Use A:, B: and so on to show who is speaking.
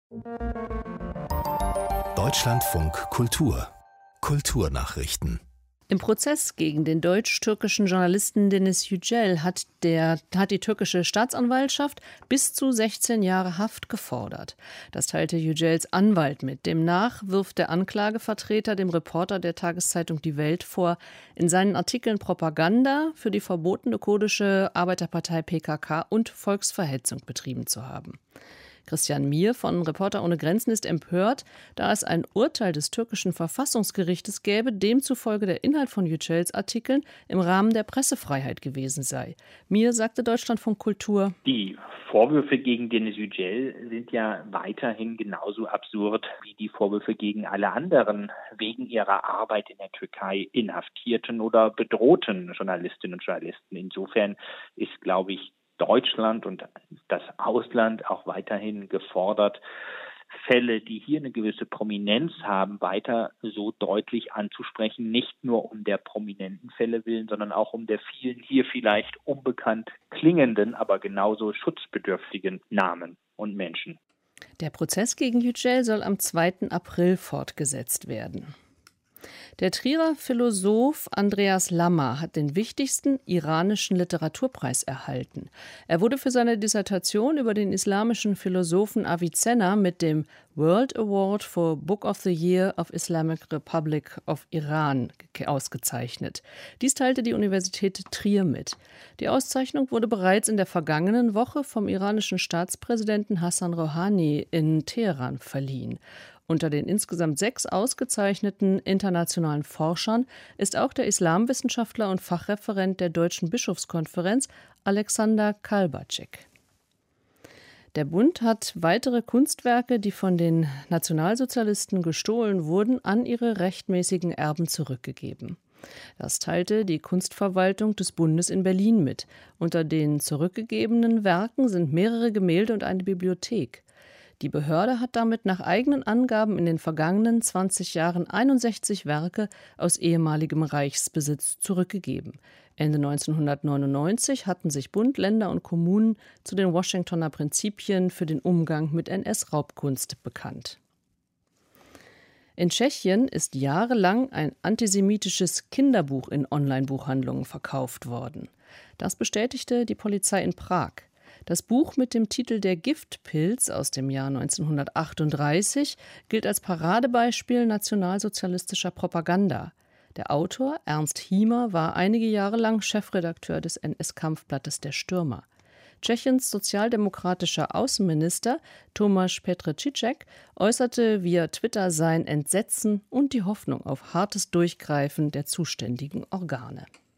A: Deutschlandfunk Kultur Kulturnachrichten.
B: Im Prozess gegen den deutsch-türkischen Journalisten Deniz Yücel hat die türkische Staatsanwaltschaft bis zu 16 Jahre Haft gefordert. Das teilte Yücels Anwalt mit. Demnach wirft der Anklagevertreter dem Reporter der Tageszeitung Die Welt vor, in seinen Artikeln Propaganda für die verbotene kurdische Arbeiterpartei PKK und Volksverhetzung betrieben zu haben. Christian Mier von Reporter ohne Grenzen ist empört, da es ein Urteil des türkischen Verfassungsgerichtes gäbe, demzufolge der Inhalt von Yücels Artikeln im Rahmen der Pressefreiheit gewesen sei. Mier sagte Deutschlandfunk Kultur:
C: Die Vorwürfe gegen Deniz Yücel sind ja weiterhin genauso absurd wie die Vorwürfe gegen alle anderen wegen ihrer Arbeit in der Türkei inhaftierten oder bedrohten Journalistinnen und Journalisten. Insofern ist, glaube ich, Deutschland und das Ausland auch weiterhin gefordert, Fälle, die hier eine gewisse Prominenz haben, weiter so deutlich anzusprechen, nicht nur um der prominenten Fälle willen, sondern auch um der vielen hier vielleicht unbekannt klingenden, aber genauso schutzbedürftigen Namen und Menschen.
B: Der Prozess gegen Yücel soll am 2. April fortgesetzt werden. Der Trierer Philosoph Andreas Lammer hat den wichtigsten iranischen Literaturpreis erhalten. Er wurde für seine Dissertation über den islamischen Philosophen Avicenna mit dem World Award for Book of the Year of Islamic Republic of Iran ausgezeichnet. Dies teilte die Universität Trier mit. Die Auszeichnung wurde bereits in der vergangenen Woche vom iranischen Staatspräsidenten Hassan Rouhani in Teheran verliehen. Unter den insgesamt 6 ausgezeichneten internationalen Forschern ist auch der Islamwissenschaftler und Fachreferent der Deutschen Bischofskonferenz Alexander Kalbacek. Der Bund hat weitere Kunstwerke, die von den Nationalsozialisten gestohlen wurden, an ihre rechtmäßigen Erben zurückgegeben. Das teilte die Kunstverwaltung des Bundes in Berlin mit. Unter den zurückgegebenen Werken sind mehrere Gemälde und eine Bibliothek. Die Behörde hat damit nach eigenen Angaben in den vergangenen 20 Jahren 61 Werke aus ehemaligem Reichsbesitz zurückgegeben. Ende 1999 hatten sich Bund, Länder und Kommunen zu den Washingtoner Prinzipien für den Umgang mit NS-Raubkunst bekannt. In Tschechien ist jahrelang ein antisemitisches Kinderbuch in Online-Buchhandlungen verkauft worden. Das bestätigte die Polizei in Prag. Das Buch mit dem Titel Der Giftpilz aus dem Jahr 1938 gilt als Paradebeispiel nationalsozialistischer Propaganda. Der Autor, Ernst Hiemer, war einige Jahre lang Chefredakteur des NS-Kampfblattes Der Stürmer. Tschechiens sozialdemokratischer Außenminister Tomáš Petříček äußerte via Twitter sein Entsetzen und die Hoffnung auf hartes Durchgreifen der zuständigen Organe.